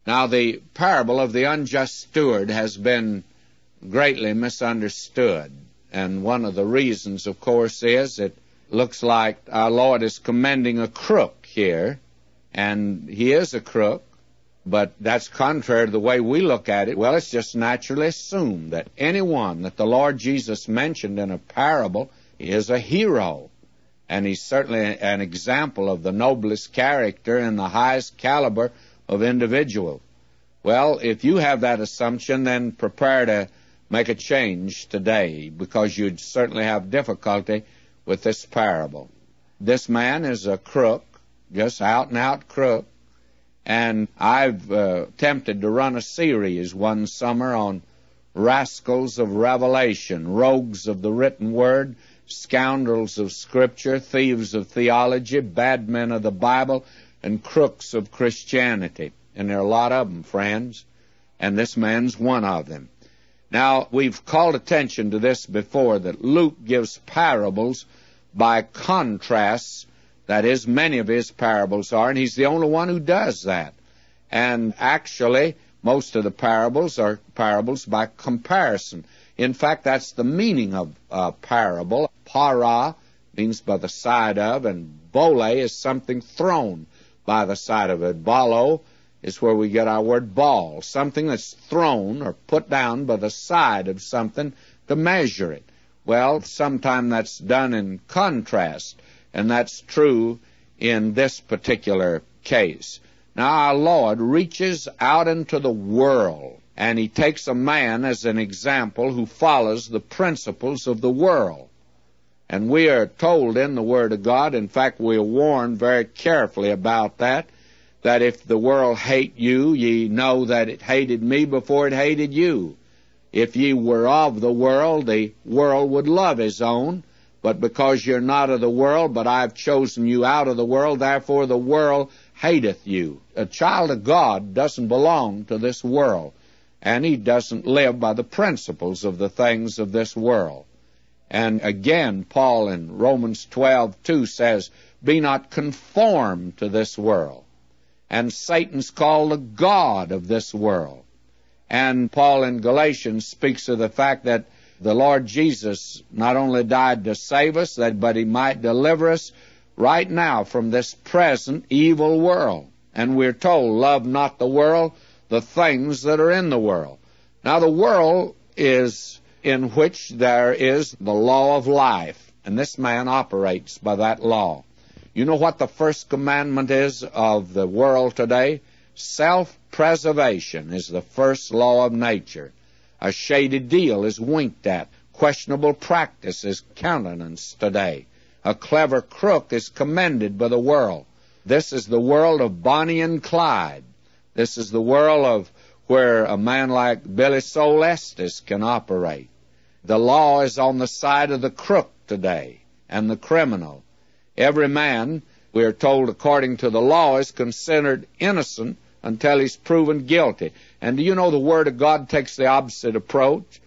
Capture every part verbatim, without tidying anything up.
Now, the parable of the unjust steward has been greatly misunderstood. And one of the reasons, of course, is it looks like our Lord is commending a crook here. And he is a crook, but that's contrary to the way we look at it. Well, it's just naturally assumed that anyone that the Lord Jesus mentioned in a parable is a hero. And he's certainly an example of the noblest character and the highest caliber of individual. Well, if you have that assumption, then prepare to make a change today, because you'd certainly have difficulty with this parable. This man is a crook, just out-and-out crook, and I've uh, attempted to run a series one summer on rascals of revelation, rogues of the written word, scoundrels of Scripture, thieves of theology, bad men of the Bible, and crooks of Christianity. And there are a lot of them, friends, and this man's one of them. Now, we've called attention to this before, that Luke gives parables by contrasts. That is, many of his parables are, and he's the only one who does that. And actually, most of the parables are parables by comparison. In fact, that's the meaning of a parable. Para means by the side of, and bole is something thrown by the side of it. Balo is where we get our word ball, something that's thrown or put down by the side of something to measure it. Well, sometimes that's done in contrast, and that's true in this particular case. Now, our Lord reaches out into the world, and he takes a man as an example who follows the principles of the world. And we are told in the Word of God, in fact, we are warned very carefully about that, that if the world hate you, ye know that it hated me before it hated you. If ye were of the world, the world would love his own. But because you're not of the world, but I've chosen you out of the world, therefore the world hateth you. A child of God doesn't belong to this world, and he doesn't live by the principles of the things of this world. And again, Paul in Romans twelve two says, be not conformed to this world. And Satan's called the god of this world. And Paul in Galatians speaks of the fact that the Lord Jesus not only died to save us, that, but he might deliver us right now from this present evil world. And we're told, love not the world, the things that are in the world. Now, the world is in which there is the law of life, and this man operates by that law. You know what the first commandment is of the world today? Self-preservation is the first law of nature. A shady deal is winked at. Questionable practice is countenanced today. A clever crook is commended by the world. This is the world of Bonnie and Clyde. This is the world of where a man like Billy Soul Estes can operate. The law is on the side of the crook today and the criminal. Every man, we are told according to the law, is considered innocent until he's proven guilty. And do you know the Word of God takes the opposite approach?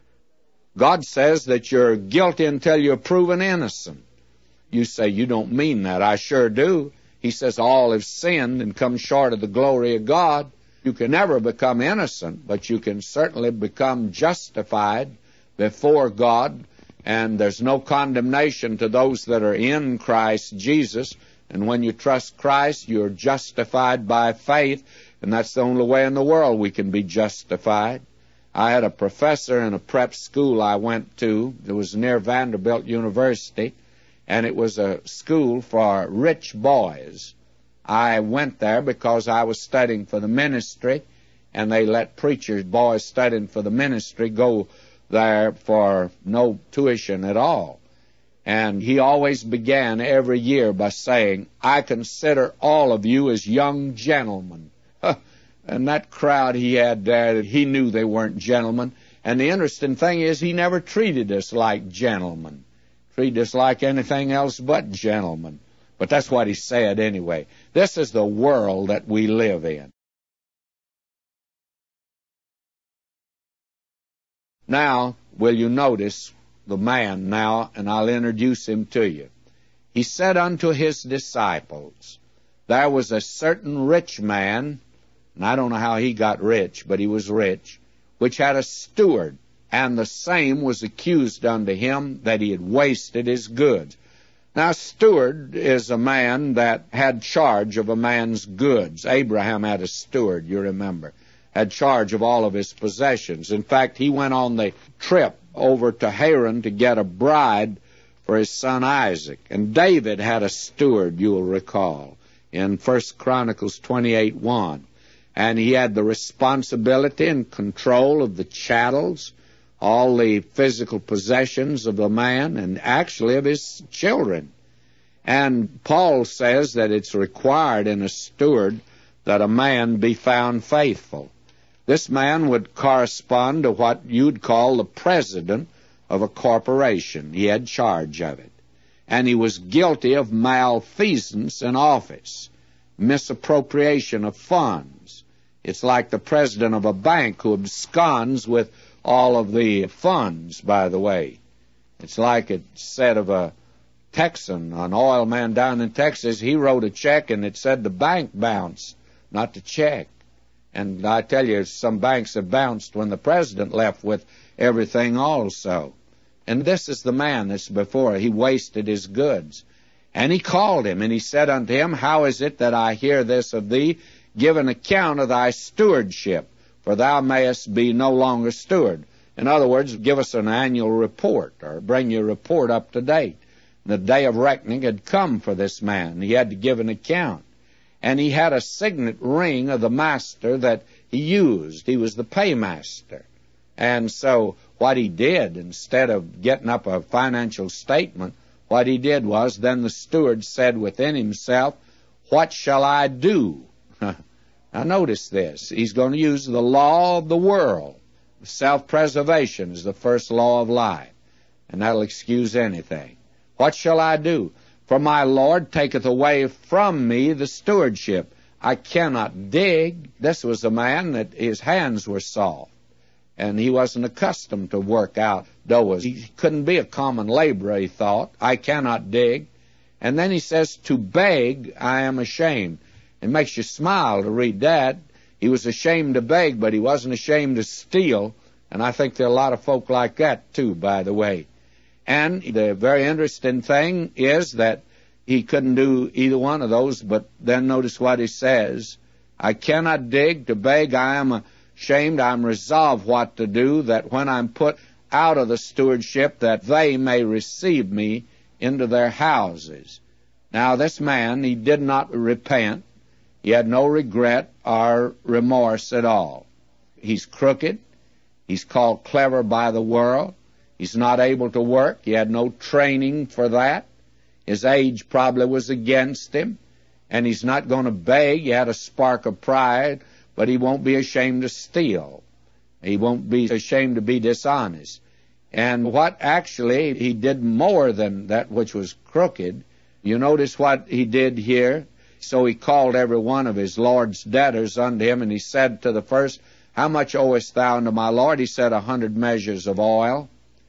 God says that you're guilty until you're proven innocent. You say, you don't mean that. I sure do. He says all have sinned and come short of the glory of God. You can never become innocent, but you can certainly become justified before God. And there's no condemnation to those that are in Christ Jesus. And when you trust Christ, you're justified by faith. And that's the only way in the world we can be justified. I had a professor in a prep school I went to. It was near Vanderbilt University, and it was a school for rich boys. I went there because I was studying for the ministry, and they let preachers, boys studying for the ministry, go there for no tuition at all. And he always began every year by saying, I consider all of you as young gentlemen. And that crowd he had there, he knew they weren't gentlemen. And the interesting thing is he never treated us like gentlemen. Treated us like anything else but gentlemen. But that's what he said anyway. This is the world that we live in. Now, will you notice the man now, and I'll introduce him to you. He said unto his disciples, there was a certain rich man, and I don't know how he got rich, but he was rich, which had a steward, and the same was accused unto him that he had wasted his goods. Now, a steward is a man that had charge of a man's goods. Abraham had a steward, you remember, had charge of all of his possessions. In fact, he went on the trip over to Haran to get a bride for his son Isaac. And David had a steward, you'll recall, in First Chronicles twenty-eight one. And he had the responsibility and control of the chattels, all the physical possessions of the man, and actually of his children. And Paul says that it's required in a steward that a man be found faithful. This man would correspond to what you'd call the president of a corporation. He had charge of it. And he was guilty of malfeasance in office, misappropriation of funds. It's like the president of a bank who absconds with all of the funds, by the way. It's like it said of a Texan, an oil man down in Texas. He wrote a check and it said the bank bounced, not the check. And I tell you, some banks have bounced when the president left with everything also. And this is the man that's before. He wasted his goods. And he called him, and he said unto him, How is it that I hear this of thee? Give an account of thy stewardship, for thou mayest be no longer steward. In other words, give us an annual report, or bring your report up to date. The day of reckoning had come for this man. He had to give an account. And he had a signet ring of the master that he used. He was the paymaster. And so what he did, instead of getting up a financial statement, what he did was, then the steward said within himself, What shall I do? Now notice this. He's going to use the law of the world. Self-preservation is the first law of life, and that'll excuse anything. What shall I do? For my Lord taketh away from me the stewardship. I cannot dig. This was a man that his hands were soft, and he wasn't accustomed to work out doors. He couldn't be a common laborer, he thought. I cannot dig. And then he says, To beg I am ashamed. It makes you smile to read that. He was ashamed to beg, but he wasn't ashamed to steal. And I think there are a lot of folk like that, too, by the way. And the very interesting thing is that he couldn't do either one of those, but then notice what he says. I cannot dig, to beg I am ashamed. I am resolved what to do, that when I'm put out of the stewardship, that they may receive me into their houses. Now this man, he did not repent. He had no regret or remorse at all. He's crooked. He's called clever by the world. He's not able to work. He had no training for that. His age probably was against him. And he's not going to beg. He had a spark of pride, but he won't be ashamed to steal. He won't be ashamed to be dishonest. And what actually, he did more than that which was crooked. You notice what he did here? So he called every one of his Lord's debtors unto him, and he said to the first, How much owest thou unto my Lord? He said, A hundred measures of oil.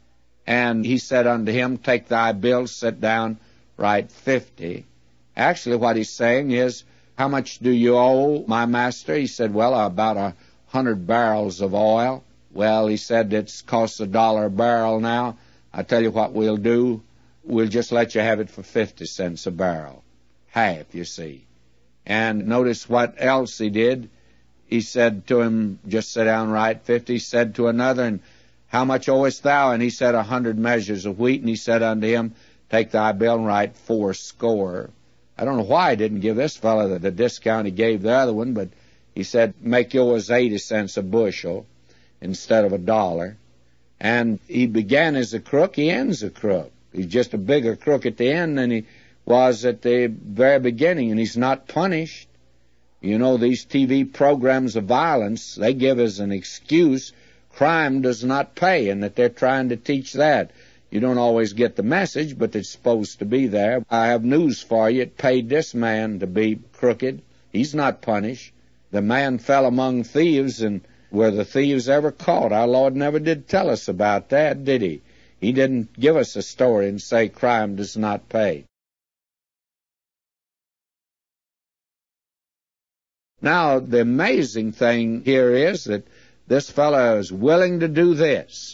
And he said unto him, Take thy bill, sit down, write fifty. Actually, what he's saying is, How much do you owe my master? He said, Well, about a hundred barrels of oil. Well, he said, It's costs a dollar a barrel now. I tell you what we'll do. We'll just let you have it for fifty cents a barrel. Half, you see. And notice what else he did. He said to him, Just sit down, write fifty. He said to another, And how much owest thou? And he said, A hundred measures of wheat. And he said unto him, Take thy bill and write four score. I don't know why he didn't give this fellow the, the discount he gave the other one, but he said, Make yours eighty cents a bushel instead of a dollar. And he began as a crook, he ends a crook. He's just a bigger crook at the end than he was at the very beginning, and he's not punished. You know, these T V programs of violence, they give as an excuse crime does not pay, and that they're trying to teach that. You don't always get the message, but it's supposed to be there. I have news for you. It paid this man to be crooked. He's not punished. The man fell among thieves, and were the thieves ever caught? Our Lord never did tell us about that, did he? He didn't give us a story and say crime does not pay. Now, the amazing thing here is that this fellow is willing to do this.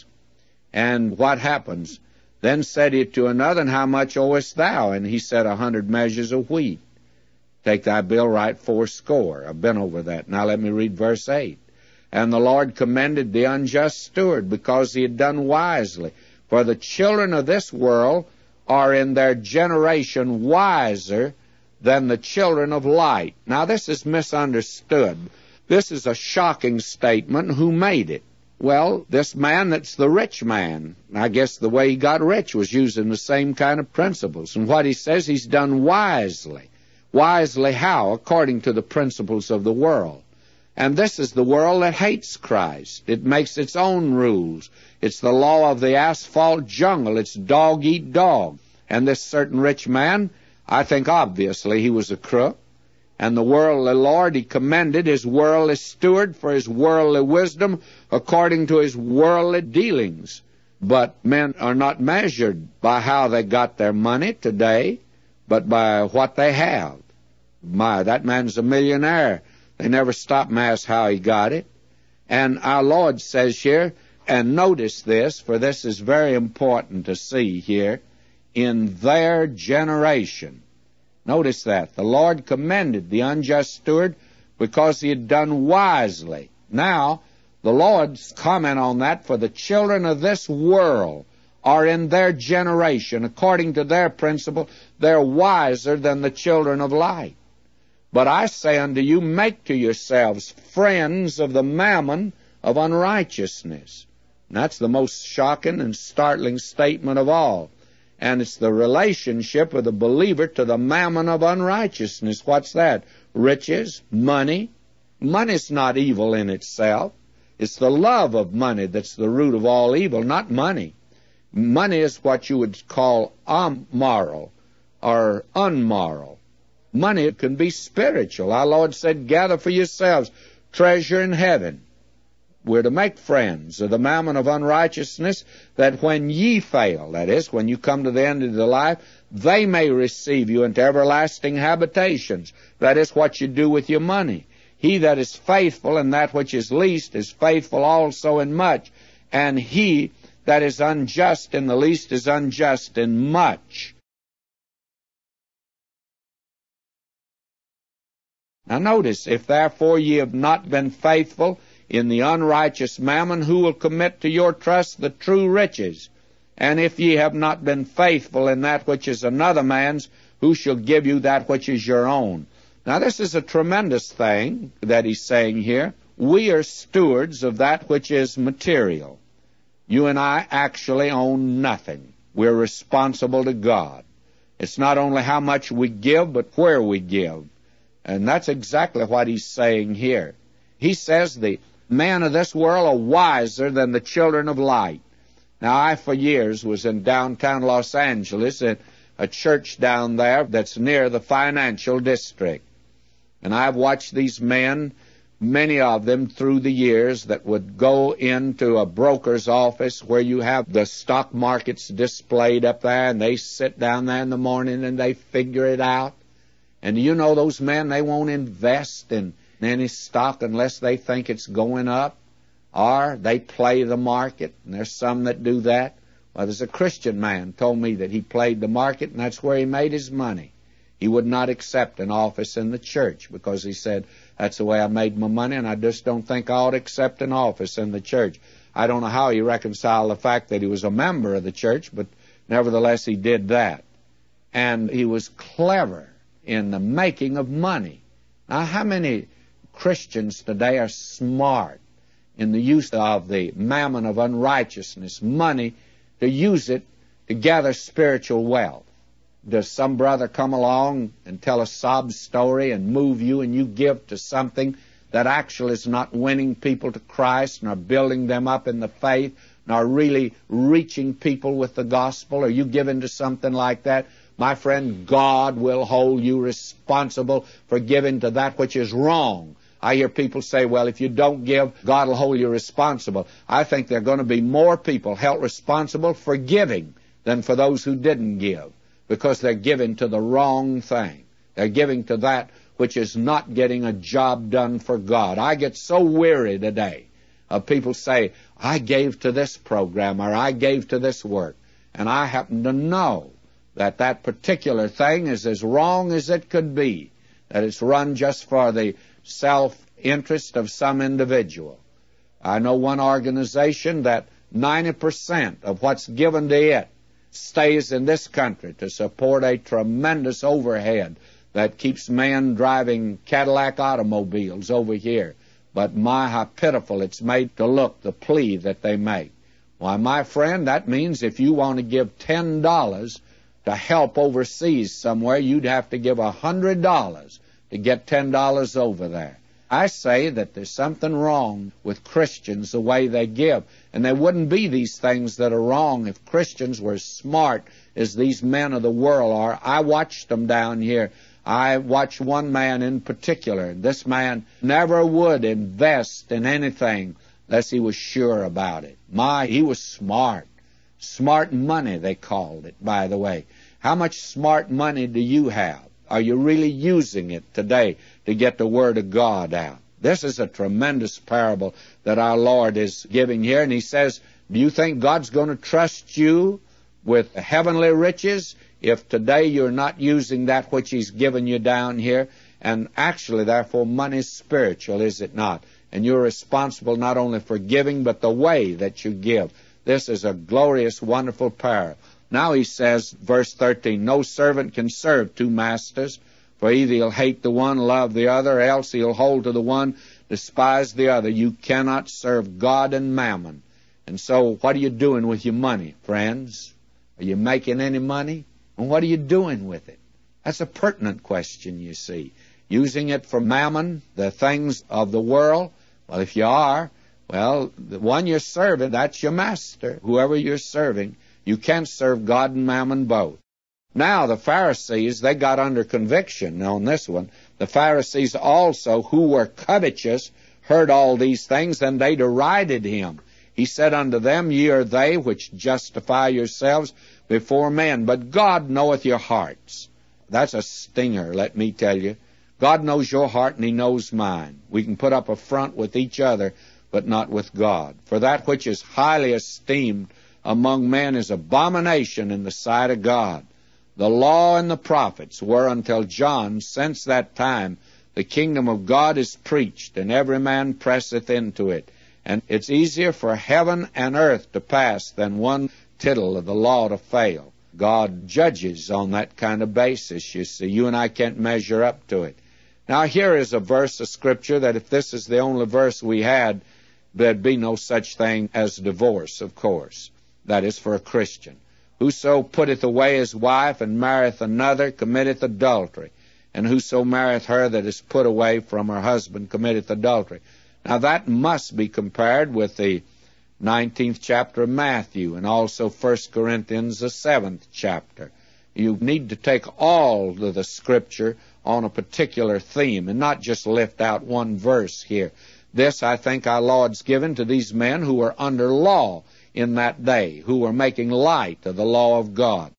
And what happens? Then said he to another, And how much owest thou? And he said, A hundred measures of wheat. Take thy bill, write fourscore. I've been over that. Now let me read verse eight. And the Lord commended the unjust steward, because he had done wisely. For the children of this world are in their generation wiser than the children of light. Now this is misunderstood. This is a shocking statement. Who made it? Well, this man that's the rich man. I guess the way he got rich was using the same kind of principles. And what he says, he's done wisely. Wisely how? According to the principles of the world. And this is the world that hates Christ. It makes its own rules. It's the law of the asphalt jungle. It's dog eat dog. And this certain rich man, I think obviously he was a crook. And the worldly lord, he commended his worldly steward for his worldly wisdom according to his worldly dealings. But men are not measured by how they got their money today, but by what they have. My, that man's a millionaire. They never stop and ask how he got it. And our Lord says here, and notice this, for this is very important to see here, in their generation. Notice that. The Lord commended the unjust steward because he had done wisely. Now, the Lord's comment on that, for the children of this world are in their generation, according to their principle, they're wiser than the children of light. But I say unto you, make to yourselves friends of the mammon of unrighteousness. And that's the most shocking and startling statement of all. And it's the relationship of the believer to the mammon of unrighteousness. What's that? Riches, money. Money's not evil in itself. It's the love of money that's the root of all evil, not money. Money is what you would call amoral or unmoral. Money can be spiritual. Our Lord said, gather for yourselves treasure in heaven. We're to make friends of the mammon of unrighteousness, that when ye fail, that is, when you come to the end of the life, they may receive you into everlasting habitations. That is what you do with your money. He that is faithful in that which is least is faithful also in much, and he that is unjust in the least is unjust in much. Now notice, if therefore ye have not been faithful in the unrighteous mammon, who will commit to your trust the true riches? And if ye have not been faithful in that which is another man's, who shall give you that which is your own? Now this is a tremendous thing that he's saying here. We are stewards of that which is material. You and I actually own nothing. We're responsible to God. It's not only how much we give, but where we give. And that's exactly what he's saying here. He says the men of this world are wiser than the children of light. Now, I for years was in downtown Los Angeles at a church down there that's near the financial district. And I've watched these men, many of them through the years, that would go into a broker's office where you have the stock markets displayed up there, and they sit down there in the morning and they figure it out. And do you know those men, they won't invest in any stock unless they think it's going up, or they play the market, and there's some that do that. Well, there's a Christian man told me that he played the market, and that's where he made his money. He would not accept an office in the church because he said, that's the way I made my money, and I just don't think I ought to accept an office in the church. I don't know how he reconciled the fact that he was a member of the church, but nevertheless he did that. And he was clever in the making of money. Now, how many Christians today are smart in the use of the mammon of unrighteousness, money, to use it to gather spiritual wealth? Does some brother come along and tell a sob story and move you, and you give to something that actually is not winning people to Christ, nor building them up in the faith, nor really reaching people with the gospel? Are you given to something like that? My friend, God will hold you responsible for giving to that which is wrong. I hear people say, well, if you don't give, God will hold you responsible. I think there are going to be more people held responsible for giving than for those who didn't give, because they're giving to the wrong thing. They're giving to that which is not getting a job done for God. I get so weary today of people say, I gave to this program or I gave to this work. And I happen to know that that particular thing is as wrong as it could be, that it's run just for the self-interest of some individual. I know one organization that ninety percent of what's given to it stays in this country to support a tremendous overhead that keeps men driving Cadillac automobiles over here. But my, how pitiful it's made to look, the plea that they make. Why, my friend, that means if you want to give ten dollars to help overseas somewhere, you'd have to give one hundred dollars to get ten dollars over there. I say that there's something wrong with Christians, the way they give. And there wouldn't be these things that are wrong if Christians were as smart as these men of the world are. I watched them down here. I watched one man in particular. This man never would invest in anything unless he was sure about it. My, he was smart. Smart money, they called it, by the way. How much smart money do you have? Are you really using it today to get the Word of God out? This is a tremendous parable that our Lord is giving here. And He says, do you think God's going to trust you with heavenly riches if today you're not using that which He's given you down here? And actually, therefore, money is spiritual, is it not? And you're responsible not only for giving, but the way that you give. This is a glorious, wonderful parable. Now he says, verse thirteen, no servant can serve two masters, for either he'll hate the one, love the other, or else he'll hold to the one, despise the other. You cannot serve God and mammon. And so what are you doing with your money, friends? Are you making any money? And what are you doing with it? That's a pertinent question, you see. Using it for mammon, the things of the world? Well, if you are, well, the one you're serving, that's your master, whoever you're serving. You can't serve God and mammon both. Now, the Pharisees, they got under conviction on this one. The Pharisees also, who were covetous, heard all these things, and they derided him. He said unto them, ye are they which justify yourselves before men, but God knoweth your hearts. That's a stinger, let me tell you. God knows your heart, and He knows mine. We can put up a front with each other, but not with God. For that which is highly esteemed among men is abomination in the sight of God. The law and the prophets were until John. Since that time the kingdom of God is preached, and every man presseth into it. And it's easier for heaven and earth to pass than one tittle of the law to fail. God judges on that kind of basis, you see. You and I can't measure up to it. Now here is a verse of Scripture that if this is the only verse we had, there'd be no such thing as divorce, of course. That is for a Christian. Whoso putteth away his wife and marrieth another committeth adultery. And whoso marrieth her that is put away from her husband committeth adultery. Now that must be compared with the nineteenth chapter of Matthew and also First Corinthians, the seventh chapter. You need to take all of the Scripture on a particular theme and not just lift out one verse here. This, I think, our Lord's given to these men who were under law in that day, who were making light of the law of God.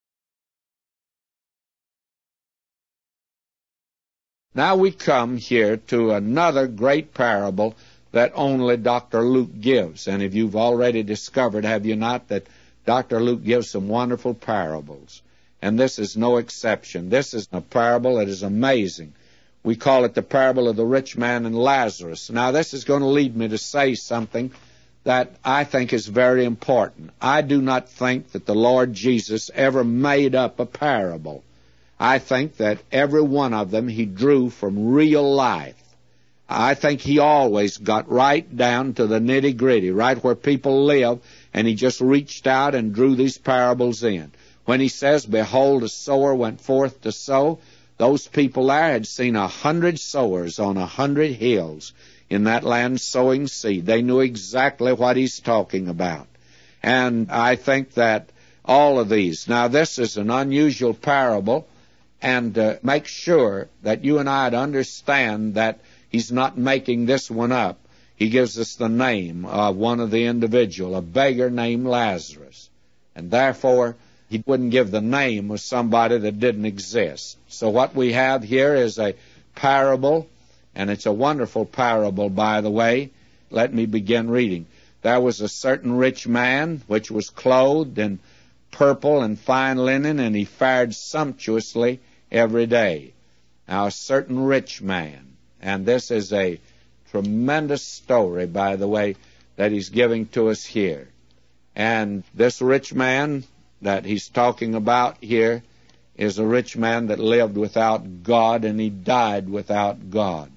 Now we come here to another great parable that only Doctor Luke gives. And if you've already discovered, have you not, that Doctor Luke gives some wonderful parables. And this is no exception. This is a parable that is amazing. We call it the parable of the rich man and Lazarus. Now this is going to lead me to say something that I think is very important. I do not think that the Lord Jesus ever made up a parable. I think that every one of them He drew from real life. I think He always got right down to the nitty-gritty, right where people live, and He just reached out and drew these parables in. When He says, behold, a sower went forth to sow, those people there had seen a hundred sowers on a hundred hills in that land sowing seed. They knew exactly what He's talking about. And I think that all of these, now this is an unusual parable, and uh, make sure that you and I understand that He's not making this one up. He gives us the name of one of the individual, a beggar named Lazarus. And therefore, He wouldn't give the name of somebody that didn't exist. So what we have here is a parable, and it's a wonderful parable, by the way. Let me begin reading. There was a certain rich man which was clothed in purple and fine linen, and he fared sumptuously every day. Now, a certain rich man, and this is a tremendous story, by the way, that he's giving to us here. And this rich man that he's talking about here is a rich man that lived without God, and he died without God.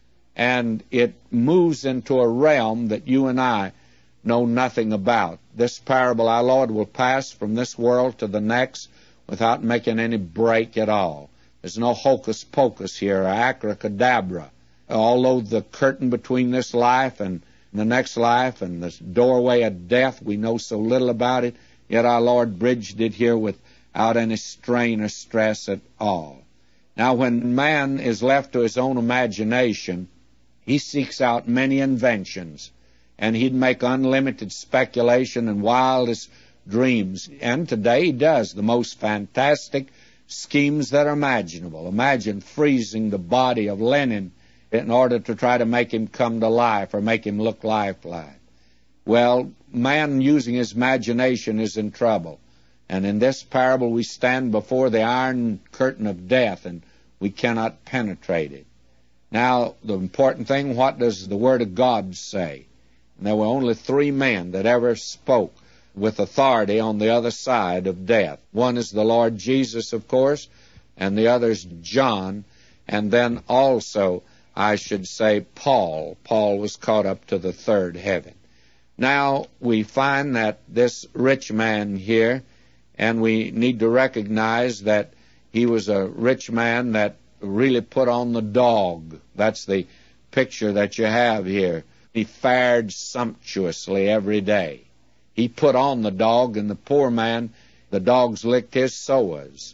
And it moves into a realm that you and I know nothing about. This parable, our Lord will pass from this world to the next without making any break at all. There's no hocus pocus here or abracadabra. Although the curtain between this life and the next life and this doorway of death, we know so little about it, yet our Lord bridged it here without any strain or stress at all. Now, when man is left to his own imagination, he seeks out many inventions, and he'd make unlimited speculation and wildest dreams. And today he does the most fantastic schemes that are imaginable. Imagine freezing the body of Lenin in order to try to make him come to life or make him look lifelike. Well, man using his imagination is in trouble. And in this parable we stand before the iron curtain of death, and we cannot penetrate it. Now, the important thing, what does the Word of God say? And there were only three men that ever spoke with authority on the other side of death. One is the Lord Jesus, of course, and the other is John, and then also, I should say, Paul. Paul was caught up to the third heaven. Now, we find that this rich man here, and we need to recognize that he was a rich man that really put on the dog. That's the picture that you have here. He fared sumptuously every day. He put on the dog, and the poor man, the dogs licked his sores.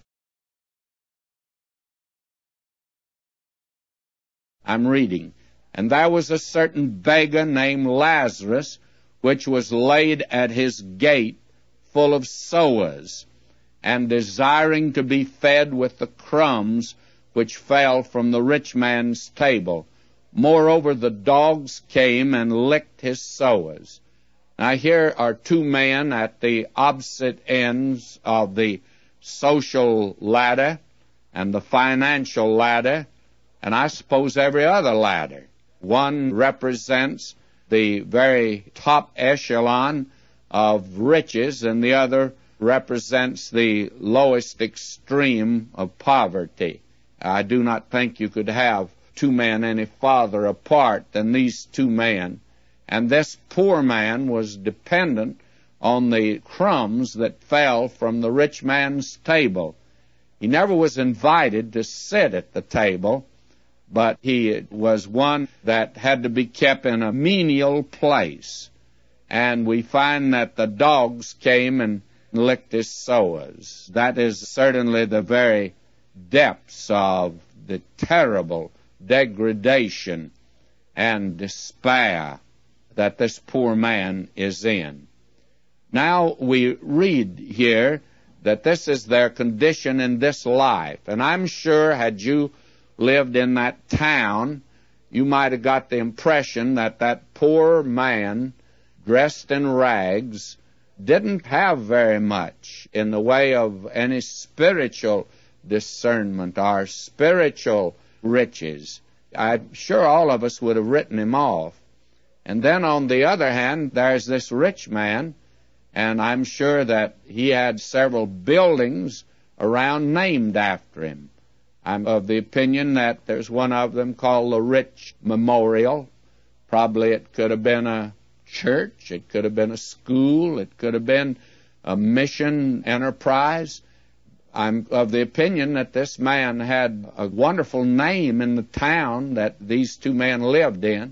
I'm reading. And there was a certain beggar named Lazarus, which was laid at his gate, full of sores, and desiring to be fed with the crumbs which fell from the rich man's table. Moreover, the dogs came and licked his sores. Now, here are two men at the opposite ends of the social ladder and the financial ladder, and I suppose every other ladder. One represents the very top echelon of riches, and the other represents the lowest extreme of poverty. I do not think you could have two men any farther apart than these two men. And this poor man was dependent on the crumbs that fell from the rich man's table. He never was invited to sit at the table, but he was one that had to be kept in a menial place. And we find that the dogs came and licked his sores. That is certainly the very depths of the terrible degradation and despair that this poor man is in. Now we read here that this is their condition in this life. And I'm sure had you lived in that town, you might have got the impression that that poor man, dressed in rags, didn't have very much in the way of any spiritual discernment or spiritual riches. I'm sure all of us would have written him off. And then on the other hand, there's this rich man, and I'm sure that he had several buildings around named after him. I'm of the opinion that there's one of them called the Rich Memorial. Probably it could have been a church, it could have been a school, it could have been a mission enterprise. I'm of the opinion that this man had a wonderful name in the town that these two men lived in.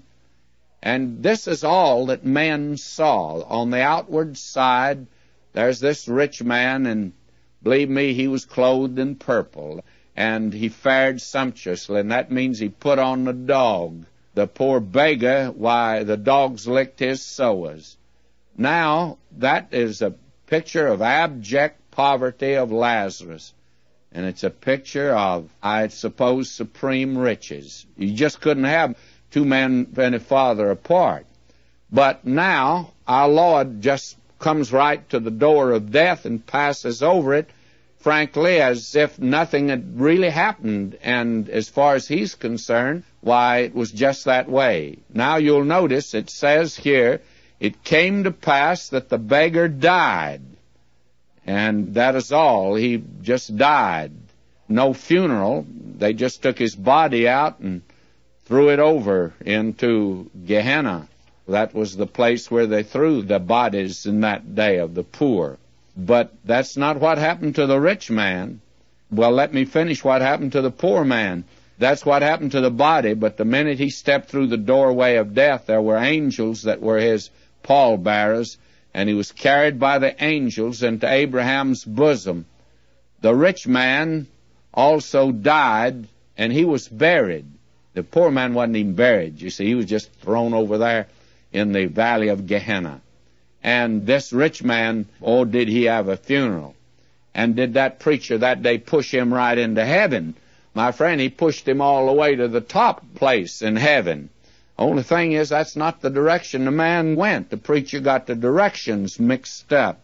And this is all that men saw. On the outward side, there's this rich man, and believe me, he was clothed in purple, and he fared sumptuously, and that means he put on the dog. The poor beggar, why, the dogs licked his sores. Now, that is a picture of abject poverty of Lazarus. And it's a picture of, I suppose, supreme riches. You just couldn't have two men any farther apart. But now, our Lord just comes right to the door of death and passes over it, frankly, as if nothing had really happened. And as far as he's concerned, why, it was just that way. Now you'll notice it says here, it came to pass that the beggar died. And that is all. He just died. No funeral. They just took his body out and threw it over into Gehenna. That was the place where they threw the bodies in that day of the poor. But that's not what happened to the rich man. Well, let me finish what happened to the poor man. That's what happened to the body, but the minute he stepped through the doorway of death, there were angels that were his pallbearers, and he was carried by the angels into Abraham's bosom. The rich man also died, and he was buried. The poor man wasn't even buried, you see. He was just thrown over there in the valley of Gehenna. And this rich man, oh, did he have a funeral. And did that preacher that day push him right into heaven? My friend, he pushed him all the way to the top place in heaven. Only thing is, that's not the direction the man went. The preacher got the directions mixed up.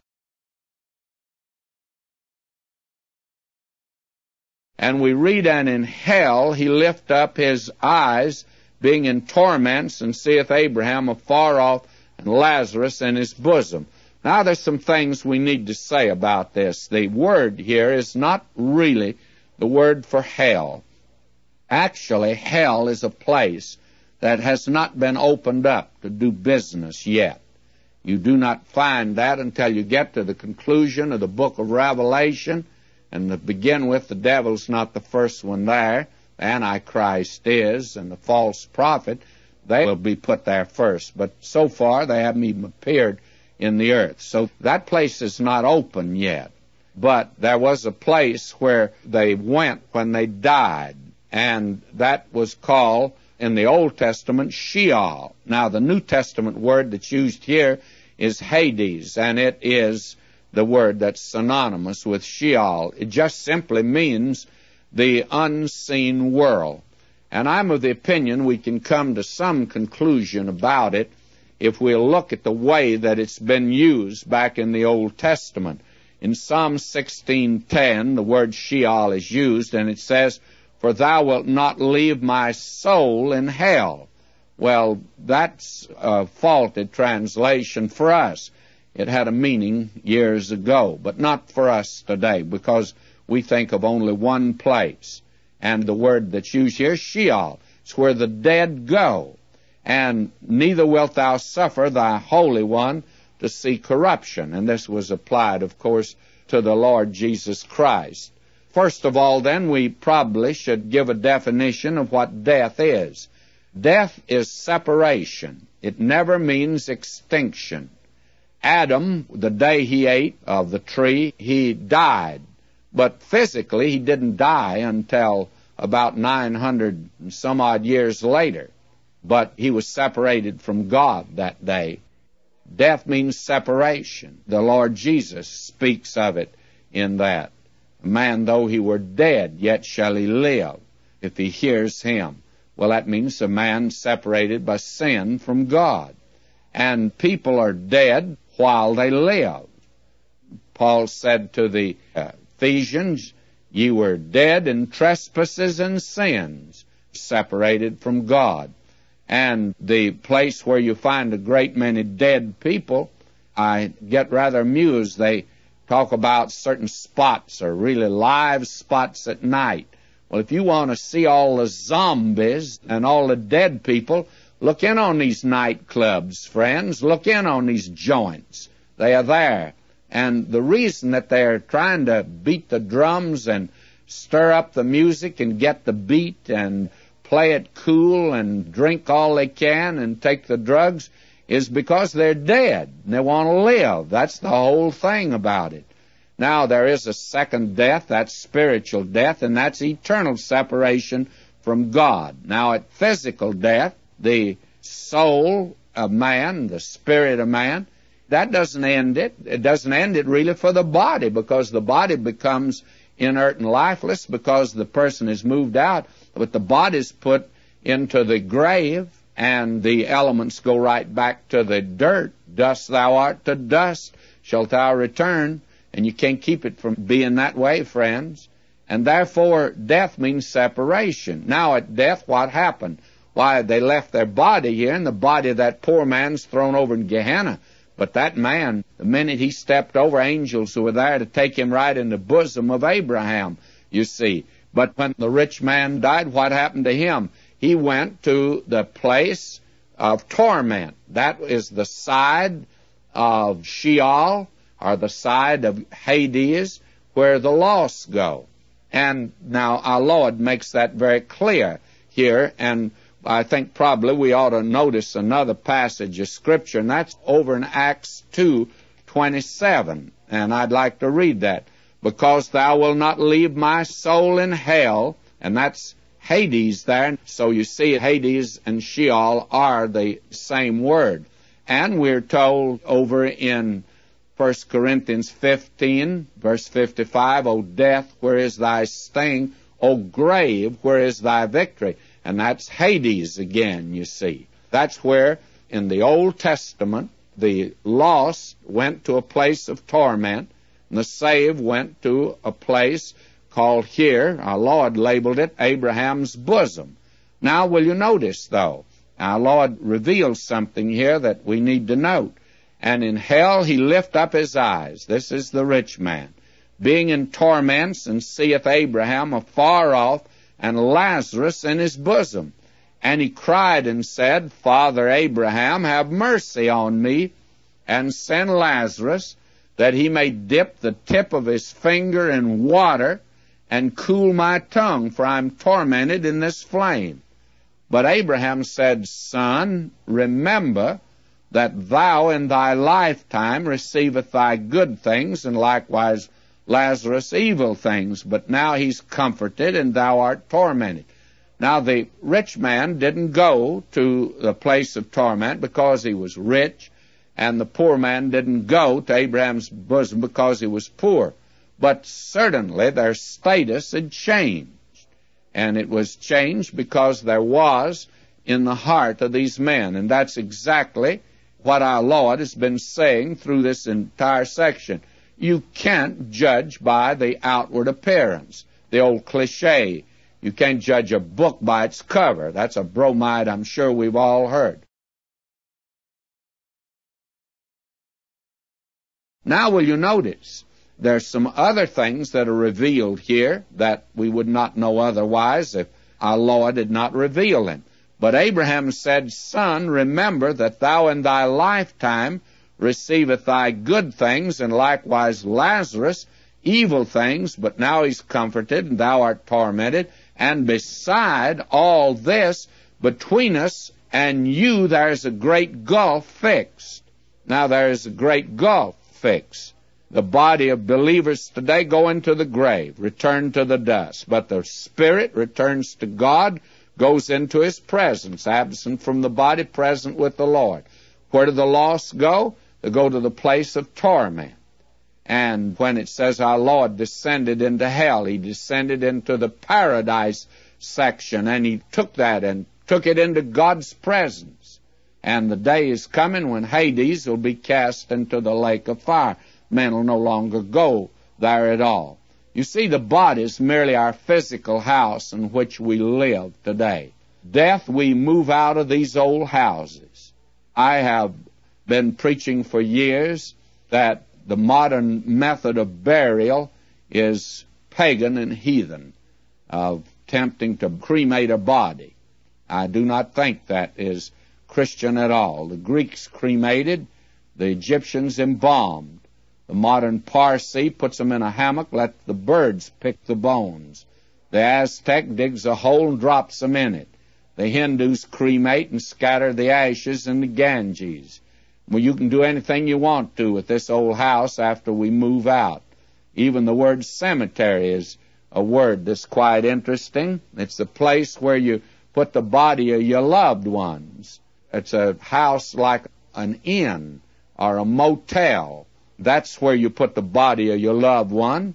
And we read, and in hell he lift up his eyes, being in torments, and seeth Abraham afar off, and Lazarus in his bosom. Now there's some things we need to say about this. The word here is not really the word for hell. Actually, hell is a place that has not been opened up to do business yet. You do not find that until you get to the conclusion of the book of Revelation, and to begin with, the devil's not the first one there. The Antichrist is, and the false prophet, they will be put there first. But so far, they haven't even appeared in the earth. So that place is not open yet. But there was a place where they went when they died, and that was called, in the Old Testament, Sheol. Now, the New Testament word that's used here is Hades, and it is the word that's synonymous with Sheol. It just simply means the unseen world. And I'm of the opinion we can come to some conclusion about it if we'll look at the way that it's been used back in the Old Testament. In Psalm sixteen ten, the word Sheol is used, and it says, "For thou wilt not leave my soul in hell." Well, that's a faulted translation for us. It had a meaning years ago, but not for us today, because we think of only one place. And the word that's used here, Sheol, it's where the dead go. And neither wilt thou suffer thy Holy One to see corruption. And this was applied, of course, to the Lord Jesus Christ. First of all, then, we probably should give a definition of what death is. Death is separation. It never means extinction. Adam, the day he ate of the tree, he died. But physically, he didn't die until about nine hundred and some odd years later. But he was separated from God that day. Death means separation. The Lord Jesus speaks of it in that. A man, though he were dead, yet shall he live if he hears him. Well, that means a man separated by sin from God. And people are dead while they live. Paul said to the uh, Ephesians, "Ye were dead in trespasses and sins, separated from God." And the place where you find a great many dead people, I get rather amused. They talk about certain spots, or really live spots at night. Well, if you want to see all the zombies and all the dead people, look in on these nightclubs, friends. Look in on these joints. They are there. And the reason that they're trying to beat the drums and stir up the music and get the beat and play it cool and drink all they can and take the drugs is because they're dead and they want to live. That's the whole thing about it. Now, there is a second death, that's spiritual death, and that's eternal separation from God. Now, at physical death, the soul of man, the spirit of man, that doesn't end it. It doesn't end it really for the body, because the body becomes inert and lifeless because the person is moved out, but the body's put into the grave, and the elements go right back to the dirt. Dust thou art, to dust shalt thou return, and you can't keep it from being that way, friends. And therefore, death means separation. Now at death, what happened? Why, they left their body here, and the body of that poor man's thrown over in Gehenna. But that man, the minute he stepped over, angels who were there to take him right in the bosom of Abraham, you see. But when the rich man died, what happened to him? He went to the place of torment. That is the side of Sheol, or the side of Hades, where the lost go. And now our Lord makes that very clear here, and I think probably we ought to notice another passage of Scripture, and that's over in Acts two twenty-seven, and I'd like to read that. Because thou wilt not leave my soul in hell, and that's Hades there. So you see, Hades and Sheol are the same word. And we're told over in First Corinthians fifteen, verse fifty-five, O death, where is thy sting? O grave, where is thy victory? And that's Hades again, you see. That's where, in the Old Testament, the lost went to a place of torment, and the saved went to a place called here, our Lord labeled it, Abraham's bosom. Now, will you notice, though, our Lord reveals something here that we need to note. And in hell he lift up his eyes. This is the rich man, being in torments, and seeth Abraham afar off, and Lazarus in his bosom. And he cried and said, Father Abraham, have mercy on me, and send Lazarus, that he may dip the tip of his finger in water, and cool my tongue, for I am tormented in this flame. But Abraham said, Son, remember that thou in thy lifetime receiveth thy good things, and likewise Lazarus evil things, but now he's comforted, and thou art tormented. Now the rich man didn't go to the place of torment because he was rich, and the poor man didn't go to Abraham's bosom because he was poor. But certainly their status had changed, and it was changed because there was in the heart of these men, and that's exactly what our Lord has been saying through this entire section. You can't judge by the outward appearance, the old cliche. You can't judge a book by its cover. That's a bromide I'm sure we've all heard. Now will you notice, there's some other things that are revealed here that we would not know otherwise if our Lord had not revealed them. But Abraham said, Son, remember that thou in thy lifetime receiveth thy good things, and likewise Lazarus evil things, but now he's comforted, and thou art tormented. And beside all this, between us and you, there's a great gulf fixed. Now there is a great gulf fixed. The body of believers today go into the grave, return to the dust, but the spirit returns to God, goes into his presence, absent from the body, present with the Lord. Where do the lost go? They go to the place of torment. And when it says our Lord descended into hell, he descended into the paradise section, and he took that and took it into God's presence. And the day is coming when Hades will be cast into the lake of fire. Men will no longer go there at all. You see, the body is merely our physical house in which we live today. Death, we move out of these old houses. I have been preaching for years that the modern method of burial is pagan and heathen, of attempting to cremate a body. I do not think that is Christian at all. The Greeks cremated, the Egyptians embalmed. The modern Parsi puts them in a hammock, lets the birds pick the bones. The Aztec digs a hole and drops them in it. The Hindus cremate and scatter the ashes in the Ganges. Well, you can do anything you want to with this old house after we move out. Even the word cemetery is a word that's quite interesting. It's the place where you put the body of your loved ones. It's a house like an inn or a motel. That's where you put the body of your loved one.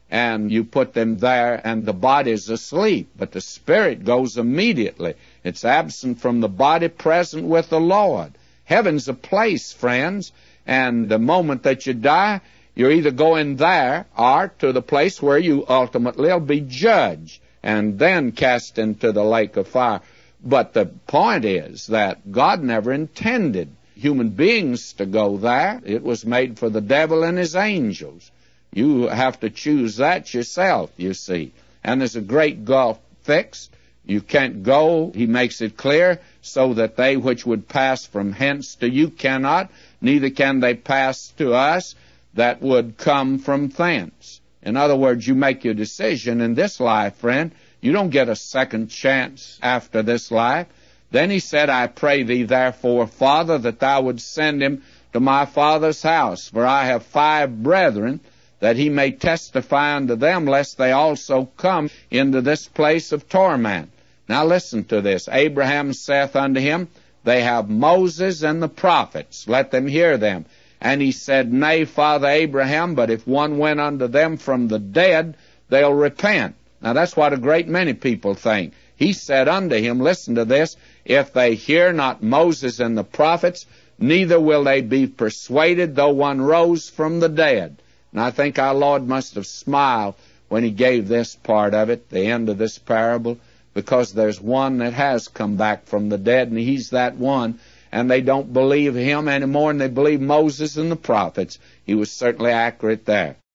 and you put them there, and the body's asleep, but the spirit goes immediately. It's absent from the body, present with the Lord. Heaven's a place, friends, and the moment that you die, you're either going there or to the place where you ultimately will be judged and then cast into the lake of fire. But the point is that God never intended human beings to go there. It was made for the devil and his angels. You have to choose that yourself, you see. And there's a great gulf fixed. You can't go, he makes it clear, so that they which would pass from hence to you cannot, neither can they pass to us that would come from thence. In other words, you make your decision in this life, friend. You don't get a second chance after this life. Then he said, I pray thee therefore, Father, that thou would send him to my father's house, for I have five brethren, that he may testify unto them, lest they also come into this place of torment. Now listen to this. Abraham saith unto him, they have Moses and the prophets. Let them hear them. And he said, Nay, Father Abraham, but if one went unto them from the dead, they'll repent. Now that's what a great many people think. He said unto him, listen to this, if they hear not Moses and the prophets, neither will they be persuaded, though one rose from the dead. And I think our Lord must have smiled when he gave this part of it, the end of this parable, because there's one that has come back from the dead, and he's that one, and they don't believe him any more than they believe Moses and the prophets. He was certainly accurate there.